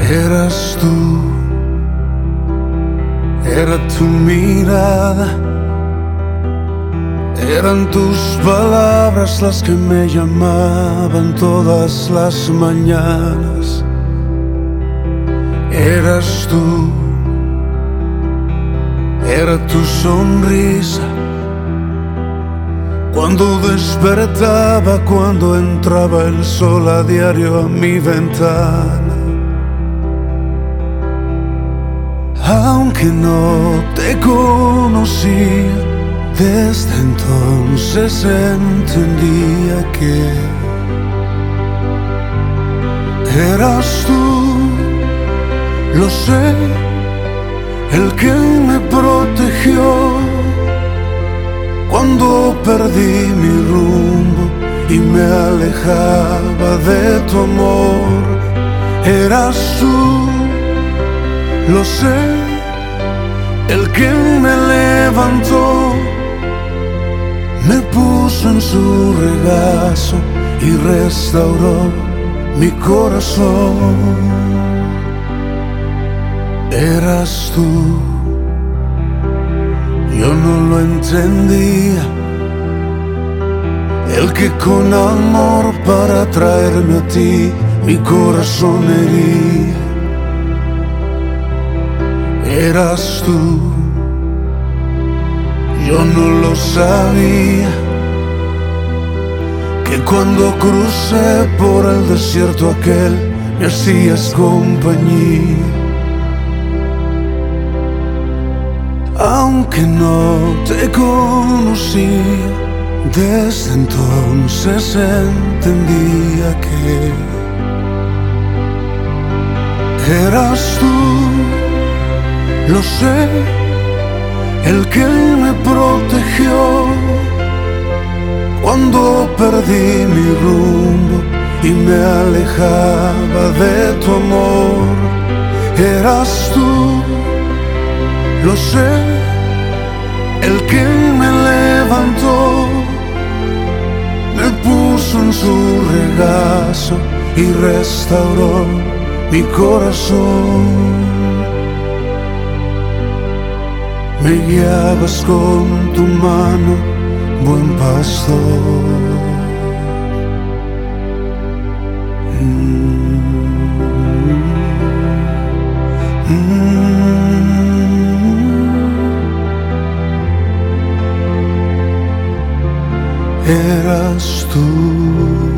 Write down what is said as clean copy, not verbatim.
Eras tú, era tu mirada, eran tus palabras las que me llamaban todas las mañanas. Eras tú, era tu sonrisa, cuando despertaba, cuando entraba el sol a diario a mi ventana. Aunque no te conocía, desde entonces entendía que eras tú, lo sé, el que me protegió cuando perdí mi rumbo y me alejaba de tu amor. Eras tú, lo sé, el que me levantó, me puso en su regazo y restauró mi corazón. Eras tú, yo no lo entendía, el que con amor para traerme a ti mi corazón hería. Eras tú, yo no lo sabía, que cuando crucé por el desierto aquel me hacías compañía. Aunque no te conocía, desde entonces entendía que eras tú, lo sé, el que me protegió cuando perdí mi rumbo y me alejaba de tu amor. Eras tú, lo sé, el que me levantó, me puso en su regazo y restauró mi corazón. Me guiabas con tu mano, buen pastor. Eras tú.